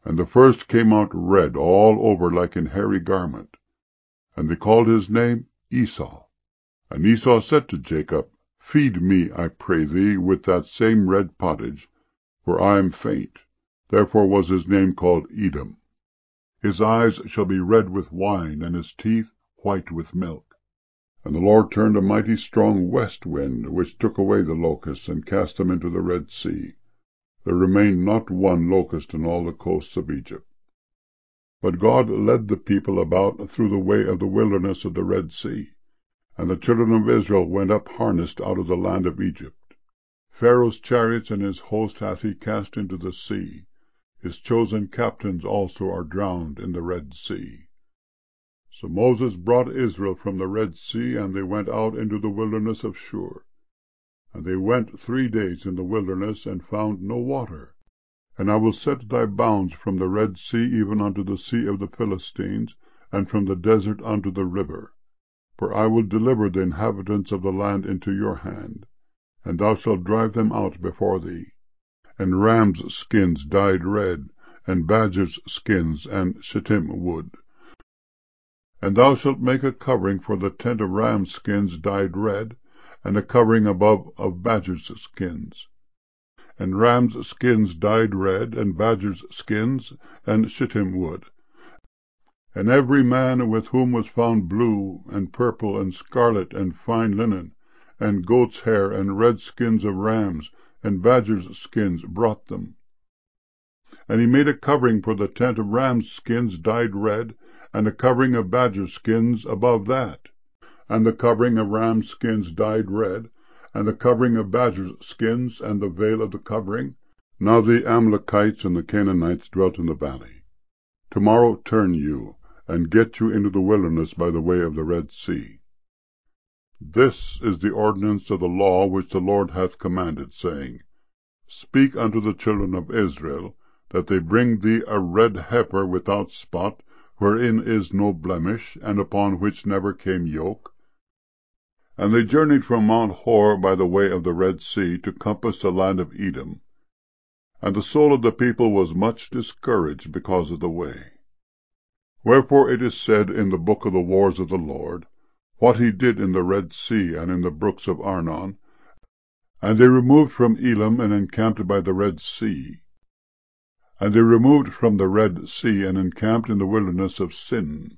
And the first came out red all over like an hairy garment, and they called his name Esau. And Esau said to Jacob, Feed me, I pray thee, with that same red pottage, for I am faint. Therefore was his name called Edom. His eyes shall be red with wine, and his teeth white with milk. And the Lord turned a mighty strong west wind, which took away the locusts, and cast them into the Red Sea. There remained not one locust in all the coasts of Egypt. But God led the people about through the way of the wilderness of the Red Sea, and the children of Israel went up harnessed out of the land of Egypt. Pharaoh's chariots and his host hath he cast into the sea. His chosen captains also are drowned in the Red Sea. So Moses brought Israel from the Red Sea, and they went out into the wilderness of Shur. And they went 3 days in the wilderness, and found no water. And I will set thy bounds from the Red Sea even unto the sea of the Philistines, and from the desert unto the river. For I will deliver the inhabitants of the land into your hand, and thou shalt drive them out before thee. And rams' skins dyed red, and badgers' skins, and shittim wood. And thou shalt make a covering for the tent of rams' skins dyed red, and a covering above of badgers' skins. And rams' skins dyed red, and badgers' skins, and shittim wood. And every man with whom was found blue, and purple, and scarlet, and fine linen, and goats' hair, and red skins of rams, and badgers' skins, brought them. And he made a covering for the tent of rams' skins dyed red, and a covering of badgers' skins above that, and the covering of rams' skins dyed red, and the covering of badgers' skins, and the veil of the covering. Now the Amalekites and the Canaanites dwelt in the valley. Tomorrow turn you, and get you into the wilderness by the way of the Red Sea. This is the ordinance of the law which the Lord hath commanded, saying, Speak unto the children of Israel, that they bring thee a red heifer without spot, wherein is no blemish, and upon which never came yoke. And they journeyed from Mount Hor by the way of the Red Sea, to compass the land of Edom. And the soul of the people was much discouraged because of the way. Wherefore it is said in the book of the wars of the Lord, what he did in the Red Sea and in the brooks of Arnon. And they removed from Elam, and encamped by the Red Sea. And they removed from the Red Sea, and encamped in the wilderness of Sin.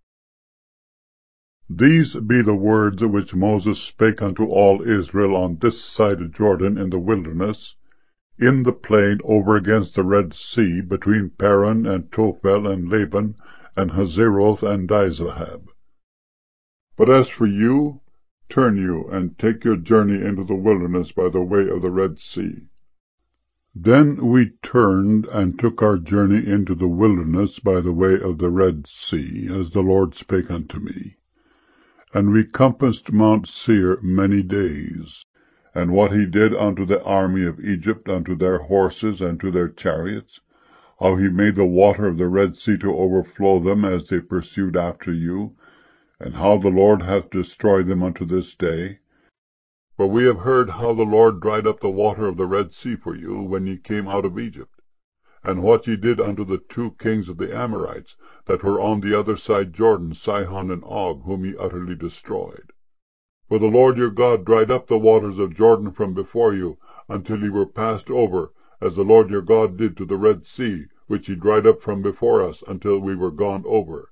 These be the words which Moses spake unto all Israel on this side of Jordan in the wilderness, in the plain over against the Red Sea, between Paran and Tophel and Laban, and Hazeroth and Dizahab. But as for you, turn you, and take your journey into the wilderness by the way of the Red Sea. Then we turned, and took our journey into the wilderness by the way of the Red Sea, as the Lord spake unto me. And we compassed Mount Seir many days. And what he did unto the army of Egypt, unto their horses, and to their chariots, how he made the water of the Red Sea to overflow them as they pursued after you, and how the Lord hath destroyed them unto this day. For we have heard how the Lord dried up the water of the Red Sea for you, when ye came out of Egypt, and what ye did unto the 2 kings of the Amorites, that were on the other side Jordan, Sihon and Og, whom ye utterly destroyed. For the Lord your God dried up the waters of Jordan from before you, until ye were passed over, as the Lord your God did to the Red Sea, which he dried up from before us, until we were gone over.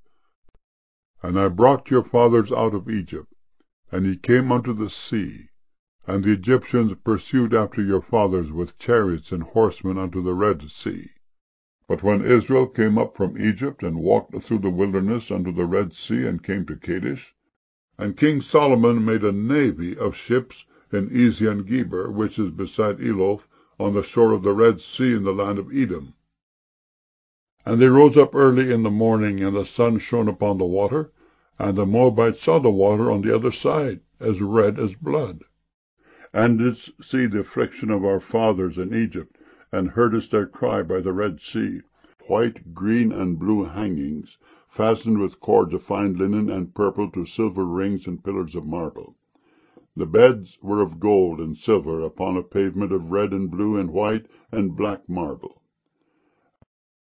And I brought your fathers out of Egypt, and ye came unto the sea, and the Egyptians pursued after your fathers with chariots and horsemen unto the Red Sea. But when Israel came up from Egypt, and walked through the wilderness unto the Red Sea, and came to Kadesh, and King Solomon made a navy of ships in Ezion-Geber, which is beside Eloth, on the shore of the Red Sea in the land of Edom. And they rose up early in the morning, and the sun shone upon the water, and the Moabites saw the water on the other side, as red as blood. And didst see the affliction of our fathers in Egypt, and heardest their cry by the Red Sea, white, green, and blue hangings, fastened with cords of fine linen and purple to silver rings and pillars of marble. The beds were of gold and silver, upon a pavement of red and blue and white and black marble.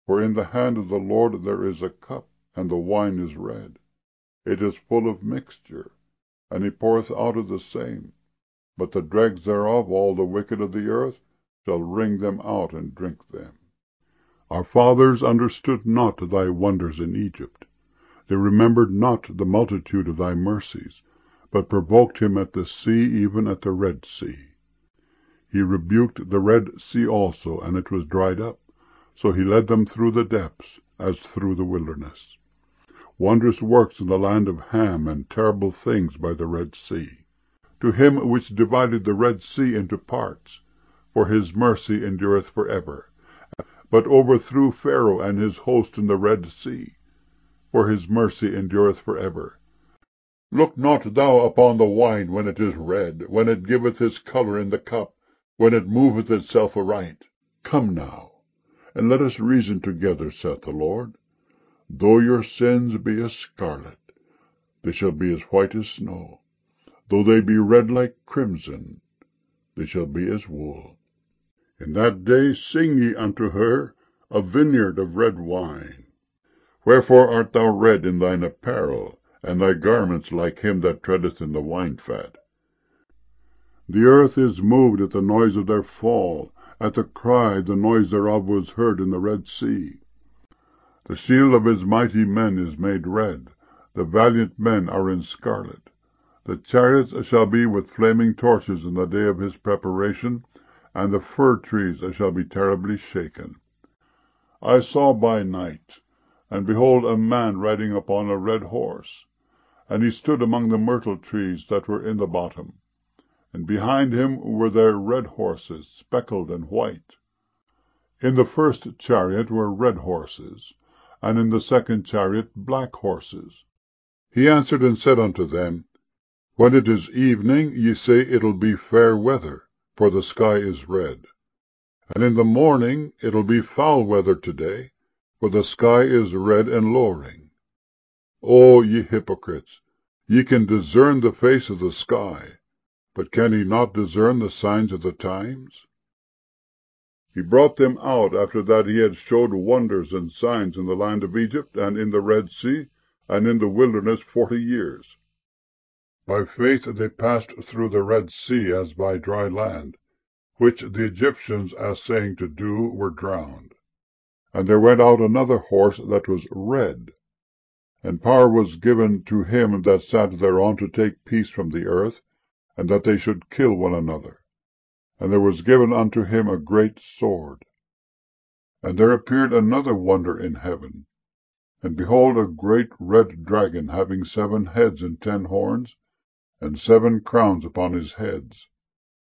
For in the hand of the Lord there is a cup, and the wine is red. It is full of mixture, and he poureth out of the same. But the dregs thereof, all the wicked of the earth, shall wring them out and drink them. Our fathers understood not thy wonders in Egypt. They remembered not the multitude of thy mercies, but provoked him at the sea, even at the Red Sea. He rebuked the Red Sea also, and it was dried up. So he led them through the depths, as through the wilderness. Wondrous works in the land of Ham, and terrible things by the Red Sea. To him which divided the Red Sea into parts, for his mercy endureth for ever. But overthrew Pharaoh and his host in the Red Sea, for his mercy endureth for ever. Look not thou upon the wine when it is red, when it giveth its colour in the cup, when it moveth itself aright. Come now, and let us reason together, saith the Lord. Though your sins be as scarlet, they shall be as white as snow. Though they be red like crimson, they shall be as wool. In that day sing ye unto her a vineyard of red wine. Wherefore art thou red in thine apparel, and thy garments like him that treadeth in the wine-fat? The earth is moved at the noise of their fall. At the cry the noise thereof was heard in the Red Sea. The shield of his mighty men is made red. The valiant men are in scarlet. The chariots shall be with flaming torches in the day of his preparation, and the fir trees shall be terribly shaken. I saw by night, and behold a man riding upon a red horse, and he stood among the myrtle trees that were in the bottom. And behind him were there red horses, speckled and white. In the first chariot were red horses, and in the second chariot black horses. He answered and said unto them, When it is evening, ye say it'll be fair weather, for the sky is red. And in the morning it'll be foul weather today, for the sky is red and lowering. O ye hypocrites, ye can discern the face of the sky, but can ye not discern the signs of the times? He brought them out after that he had showed wonders and signs in the land of Egypt, and in the Red Sea, and in the wilderness 40 years. By faith they passed through the Red Sea as by dry land, which the Egyptians, as saying to do, were drowned. And there went out another horse that was red, and power was given to him that sat thereon to take peace from the earth, and that they should kill one another. And there was given unto him a great sword. And there appeared another wonder in heaven. And behold, a great red dragon, having 7 heads and 10 horns, and 7 crowns upon his heads,